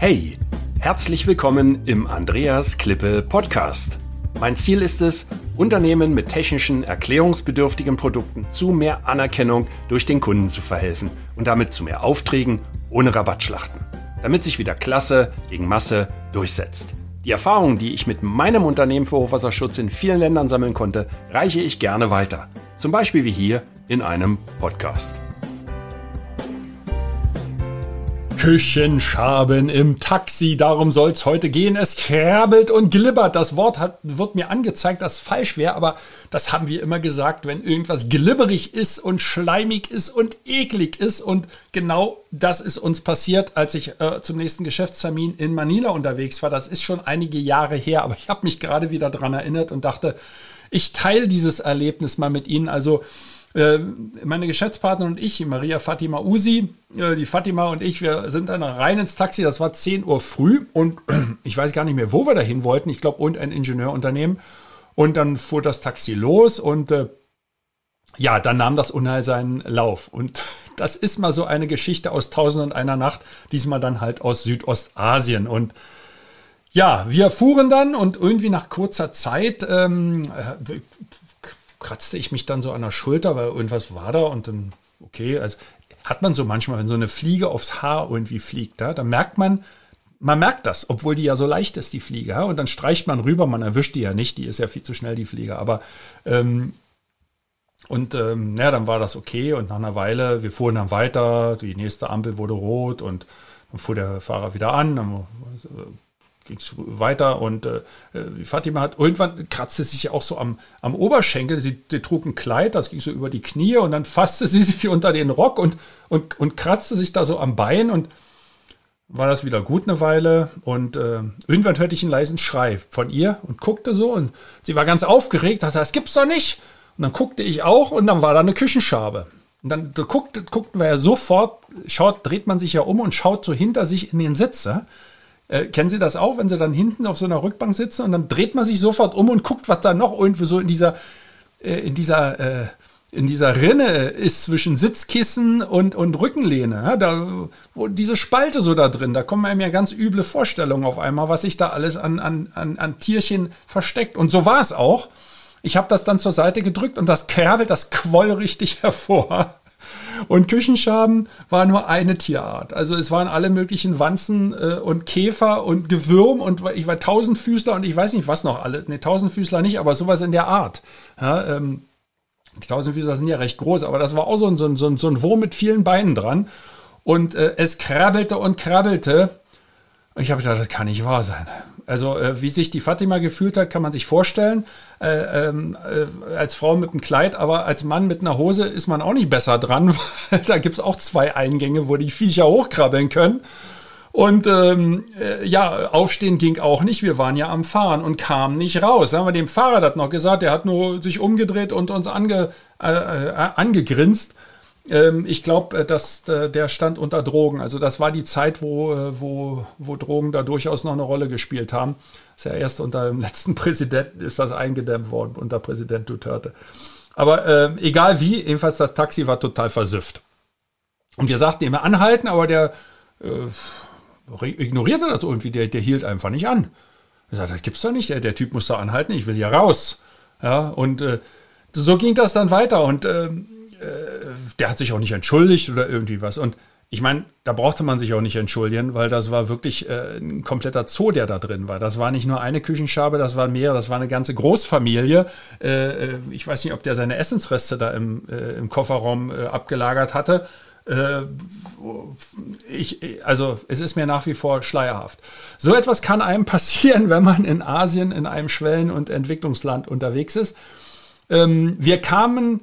Hey, herzlich willkommen im Andreas Klippe Podcast. Mein Ziel ist es, Unternehmen mit technischen, erklärungsbedürftigen Produkten zu mehr Anerkennung durch den Kunden zu verhelfen und damit zu mehr Aufträgen ohne Rabattschlachten, damit sich wieder Klasse gegen Masse durchsetzt. Die Erfahrungen, die ich mit meinem Unternehmen für Hochwasserschutz in vielen Ländern sammeln konnte, reiche ich gerne weiter. Zum Beispiel wie hier in einem Podcast. Küchenschaben im Taxi, darum soll es heute gehen. Es krabbelt und glibbert. Das Wort wird mir angezeigt, das falsch wäre, aber das haben wir immer gesagt, wenn irgendwas glibberig ist und schleimig ist und eklig ist. Und genau das ist uns passiert, als ich zum nächsten Geschäftstermin in Manila unterwegs war. Das ist schon einige Jahre her, aber ich habe mich gerade wieder dran erinnert und dachte, ich teile dieses Erlebnis mal mit Ihnen. Also meine Geschäftspartnerin und ich, Maria Fatima Usi, die Fatima und ich, wir sind dann rein ins Taxi, das war 10 Uhr früh und ich weiß gar nicht mehr, wo wir dahin wollten, ich glaube, ein Ingenieurunternehmen, und dann fuhr das Taxi los und dann nahm das Unheil seinen Lauf und das ist mal so eine Geschichte aus 1001 Nacht, diesmal dann halt aus Südostasien. Und ja, wir fuhren dann und irgendwie nach kurzer Zeit kratzte ich mich dann so an der Schulter, weil irgendwas war da und dann, okay, also hat man so manchmal, wenn so eine Fliege aufs Haar irgendwie fliegt, da merkt man merkt das, obwohl die ja so leicht ist, die Fliege, ja? Und dann streicht man rüber, man erwischt die ja nicht, die ist ja viel zu schnell, die Fliege, aber dann war das okay und nach einer Weile, wir fuhren dann weiter, die nächste Ampel wurde rot und dann fuhr der Fahrer wieder an, dann ging es weiter und Fatima hat irgendwann kratzte sich auch so am Oberschenkel. Sie trug ein Kleid, das ging so über die Knie und dann fasste sie sich unter den Rock und kratzte sich da so am Bein und war das wieder gut eine Weile und irgendwann hörte ich einen leisen Schrei von ihr und guckte so und sie war ganz aufgeregt, dachte, das gibt's doch nicht. Und dann guckte ich auch und dann war da eine Küchenschabe. Und dann guckten wir ja sofort, dreht man sich ja um und schaut so hinter sich in den Sitz. Ja? Kennen Sie das auch, wenn Sie dann hinten auf so einer Rückbank sitzen und dann dreht man sich sofort um und guckt, was da noch irgendwie so in dieser Rinne ist zwischen Sitzkissen und Rückenlehne. Ja? Da, wo diese Spalte so da drin, da kommen einem ja ganz üble Vorstellungen auf einmal, was sich da alles an Tierchen versteckt. Und so war es auch. Ich habe das dann zur Seite gedrückt und das quoll richtig hervor. Und Küchenschaben war nur eine Tierart. Also es waren alle möglichen Wanzen und Käfer und Gewürm und ich war Tausendfüßler und ich weiß nicht was noch alles. Ne, Tausendfüßler nicht, aber sowas in der Art. Ja, die Tausendfüßler sind ja recht groß, aber das war auch so ein Wurm mit vielen Beinen dran. Und es krabbelte und krabbelte. Und ich habe gedacht, das kann nicht wahr sein. Also wie sich die Fatima gefühlt hat, kann man sich vorstellen. Als Frau mit einem Kleid, aber als Mann mit einer Hose ist man auch nicht besser dran, weil da gibt es auch 2 Eingänge, wo die Viecher hochkrabbeln können. Und aufstehen ging auch nicht. Wir waren ja am Fahren und kamen nicht raus. Da haben wir dem Fahrer das noch gesagt, der hat nur sich umgedreht und uns angegrinst. Ich glaube, dass der stand unter Drogen. Also das war die Zeit, wo Drogen da durchaus noch eine Rolle gespielt haben. Das ist ja erst unter dem letzten Präsidenten ist das eingedämmt worden, unter Präsident Duterte. Aber egal wie, jedenfalls das Taxi war total versüfft. Und wir sagten immer anhalten, aber der ignorierte das irgendwie, der hielt einfach nicht an. Wir sagten, das gibt's doch nicht, der Typ muss da anhalten, ich will hier raus. Ja, und so ging das dann weiter und der hat sich auch nicht entschuldigt oder irgendwie was. Und ich meine, da brauchte man sich auch nicht entschuldigen, weil das war wirklich ein kompletter Zoo, der da drin war. Das war nicht nur eine Küchenschabe, das waren mehrere, das war eine ganze Großfamilie. Ich weiß nicht, ob der seine Essensreste da im Kofferraum abgelagert hatte. Es ist mir nach wie vor schleierhaft. So etwas kann einem passieren, wenn man in Asien, in einem Schwellen- und Entwicklungsland unterwegs ist. Wir kamen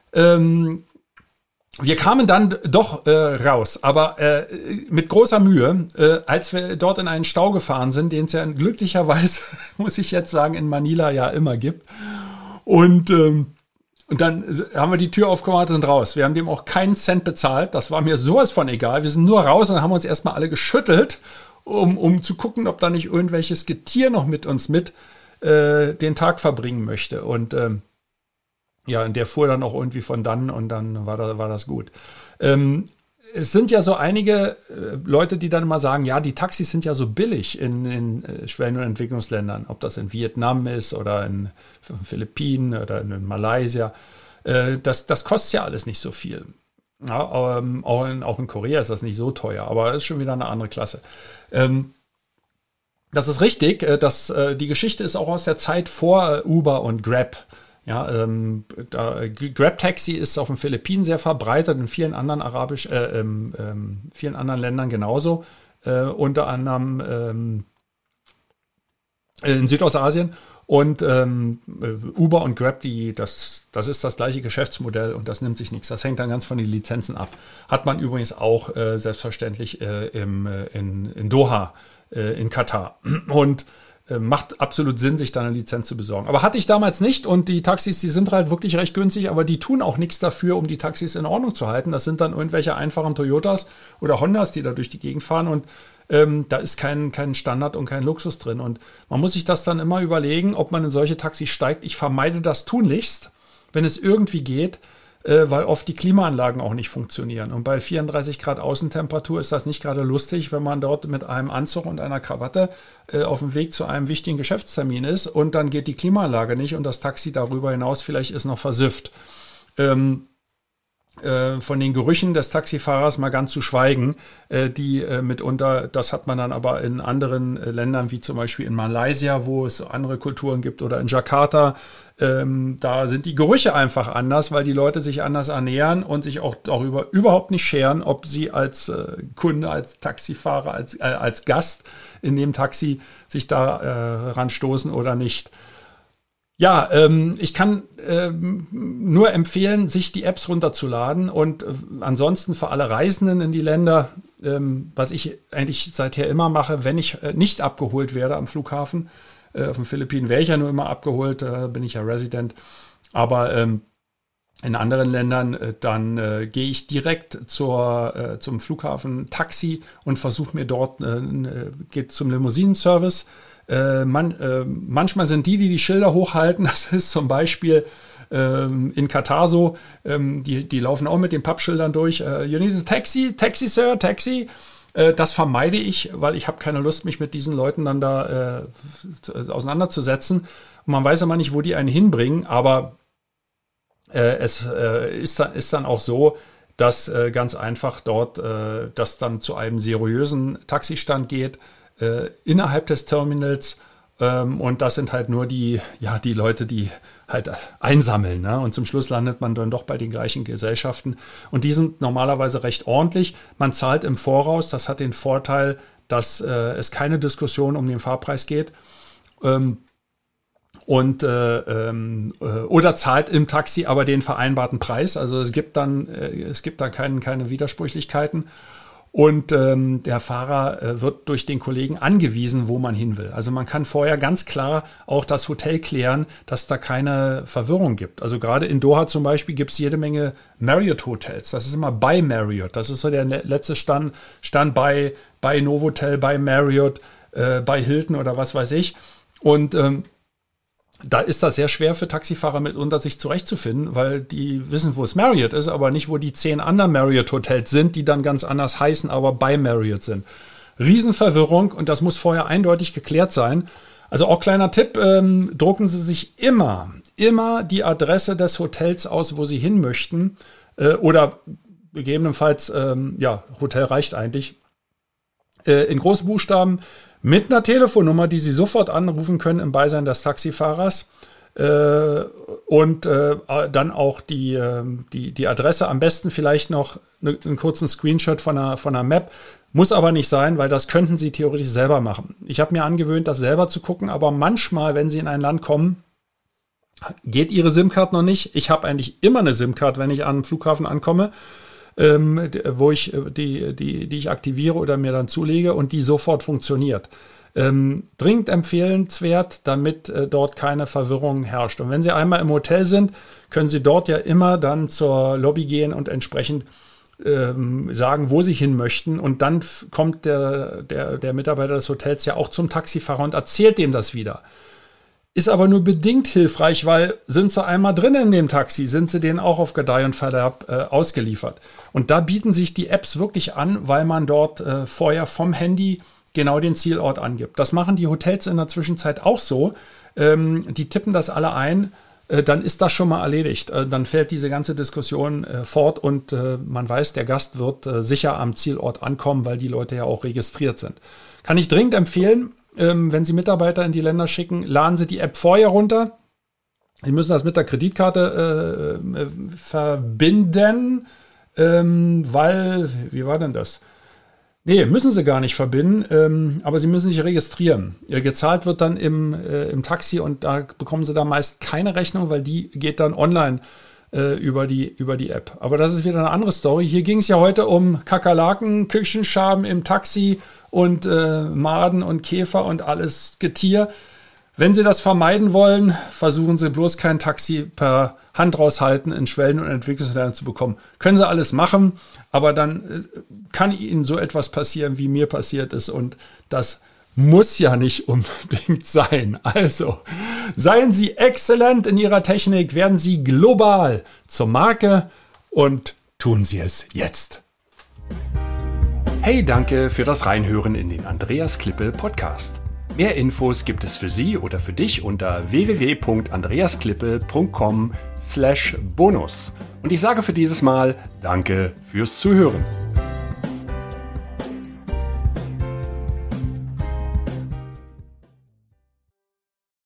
dann doch raus, aber mit großer Mühe, als wir dort in einen Stau gefahren sind, den es ja glücklicherweise, muss ich jetzt sagen, in Manila ja immer gibt. Und dann haben wir die Tür aufgemacht und raus. Wir haben dem auch keinen Cent bezahlt. Das war mir sowas von egal. Wir sind nur raus und haben uns erstmal alle geschüttelt, um zu gucken, ob da nicht irgendwelches Getier noch mit uns den Tag verbringen möchte. Und und der fuhr dann auch irgendwie von dann und dann war das gut. es sind ja so einige Leute, die dann immer sagen, ja, die Taxis sind ja so billig in Schwellen- und Entwicklungsländern, ob das in Vietnam ist oder in Philippinen oder in Malaysia. Das kostet ja alles nicht so viel. Ja, auch in Korea ist das nicht so teuer, aber das ist schon wieder eine andere Klasse. Das ist richtig, die Geschichte ist auch aus der Zeit vor Uber und Grab. Ja, Grab Taxi ist auf den Philippinen sehr verbreitet, in vielen anderen vielen anderen Ländern genauso, unter anderem in Südostasien. Und Uber und Grab, das ist das gleiche Geschäftsmodell und das nimmt sich nichts. Das hängt dann ganz von den Lizenzen ab. Hat man übrigens auch selbstverständlich in Doha, in Katar. Und macht absolut Sinn, sich da eine Lizenz zu besorgen. Aber hatte ich damals nicht und die Taxis, die sind halt wirklich recht günstig, aber die tun auch nichts dafür, um die Taxis in Ordnung zu halten. Das sind dann irgendwelche einfachen Toyotas oder Hondas, die da durch die Gegend fahren und da ist kein Standard und kein Luxus drin. Und man muss sich das dann immer überlegen, ob man in solche Taxis steigt. Ich vermeide das tunlichst, wenn es irgendwie geht, weil oft die Klimaanlagen auch nicht funktionieren. Und bei 34 Grad Außentemperatur ist das nicht gerade lustig, wenn man dort mit einem Anzug und einer Krawatte auf dem Weg zu einem wichtigen Geschäftstermin ist und dann geht die Klimaanlage nicht und das Taxi darüber hinaus vielleicht ist noch versifft. Von den Gerüchen des Taxifahrers mal ganz zu schweigen, die mitunter, das hat man dann aber in anderen Ländern, wie zum Beispiel in Malaysia, wo es andere Kulturen gibt, oder in Jakarta, da sind die Gerüche einfach anders, weil die Leute sich anders ernähren und sich auch darüber überhaupt nicht scheren, ob sie als Kunde, als Taxifahrer, als Gast in dem Taxi sich da ranstoßen oder nicht. Ja, ich kann nur empfehlen, sich die Apps runterzuladen und ansonsten für alle Reisenden in die Länder, was ich eigentlich seither immer mache, wenn ich nicht abgeholt werde am Flughafen. Auf den Philippinen wäre ich ja nur immer abgeholt, bin ich ja Resident. Aber in anderen Ländern, dann gehe ich direkt zum Flughafen Taxi und versuche mir dort, geht zum Limousinenservice. Manchmal sind die Schilder hochhalten, das ist zum Beispiel in Katar so, die laufen auch mit den Pappschildern durch, you need a taxi, taxi sir, taxi. Das vermeide ich, weil ich habe keine Lust, mich mit diesen Leuten dann da auseinanderzusetzen. Und man weiß immer nicht, wo die einen hinbringen, aber es ist dann auch so, dass ganz einfach dort das dann zu einem seriösen Taxistand geht, innerhalb des Terminals, und das sind halt nur die Leute, die halt einsammeln, ne? Und zum Schluss landet man dann doch bei den gleichen Gesellschaften und die sind normalerweise recht ordentlich. Man zahlt im Voraus, das hat den Vorteil, dass es keine Diskussion um den Fahrpreis geht, oder zahlt im Taxi aber den vereinbarten Preis. Also es gibt dann keine Widersprüchlichkeiten. Und der Fahrer wird durch den Kollegen angewiesen, wo man hin will. Also man kann vorher ganz klar auch das Hotel klären, dass da keine Verwirrung gibt. Also gerade in Doha zum Beispiel gibt es jede Menge Marriott-Hotels. Das ist immer bei Marriott. Das ist so der letzte Stand bei Novotel, bei Marriott, bei Hilton oder was weiß ich. Und da ist das sehr schwer für Taxifahrer mitunter sich zurechtzufinden, weil die wissen, wo es Marriott ist, aber nicht, wo die 10 anderen Marriott-Hotels sind, die dann ganz anders heißen, aber bei Marriott sind. Riesenverwirrung und das muss vorher eindeutig geklärt sein. Also auch kleiner Tipp, drucken Sie sich immer die Adresse des Hotels aus, wo Sie hin möchten, oder gegebenenfalls, Hotel reicht eigentlich, in Großbuchstaben, mit einer Telefonnummer, die Sie sofort anrufen können im Beisein des Taxifahrers, und dann auch die Adresse, am besten vielleicht noch einen kurzen Screenshot von einer Map, muss aber nicht sein, weil das könnten Sie theoretisch selber machen. Ich habe mir angewöhnt, das selber zu gucken, aber manchmal, wenn Sie in ein Land kommen, geht Ihre SIM-Card noch nicht. Ich habe eigentlich immer eine SIM-Card, wenn ich an einem Flughafen ankomme, wo ich die ich aktiviere oder mir dann zulege und die sofort funktioniert. Dringend empfehlenswert, damit dort keine Verwirrung herrscht. Und wenn Sie einmal im Hotel sind, können Sie dort ja immer dann zur Lobby gehen und entsprechend sagen, wo Sie hin möchten. Und dann kommt der Mitarbeiter des Hotels ja auch zum Taxifahrer und erzählt dem das wieder. ist aber nur bedingt hilfreich, weil sind sie einmal drin in dem Taxi, sind sie denen auch auf Gedeih und Verderb ausgeliefert. Und da bieten sich die Apps wirklich an, weil man dort vorher vom Handy genau den Zielort angibt. Das machen die Hotels in der Zwischenzeit auch so. Die tippen das alle ein, dann ist das schon mal erledigt. Dann fällt diese ganze Diskussion fort und man weiß, der Gast wird sicher am Zielort ankommen, weil die Leute ja auch registriert sind. Kann ich dringend empfehlen. Wenn Sie Mitarbeiter in die Länder schicken, laden Sie die App vorher runter. Sie müssen das mit der Kreditkarte verbinden, weil, wie war denn das? Nee, müssen Sie gar nicht verbinden, aber Sie müssen sich registrieren. Gezahlt wird dann im Taxi und da bekommen Sie da meist keine Rechnung, weil die geht dann online über die App. Aber das ist wieder eine andere Story. Hier ging es ja heute um Kakerlaken, Küchenschaben im Taxi und Maden und Käfer und alles Getier. Wenn Sie das vermeiden wollen, versuchen Sie bloß kein Taxi per Hand raushalten in Schwellen- und Entwicklungsländern zu bekommen. Können Sie alles machen, aber dann kann Ihnen so etwas passieren, wie mir passiert ist und das muss ja nicht unbedingt sein. Also, seien Sie exzellent in Ihrer Technik, werden Sie global zur Marke und tun Sie es jetzt. Hey, danke für das Reinhören in den Andreas Klippe Podcast. Mehr Infos gibt es für Sie oder für dich unter www.andreasklippe.com/bonus. Und ich sage für dieses Mal Danke fürs Zuhören.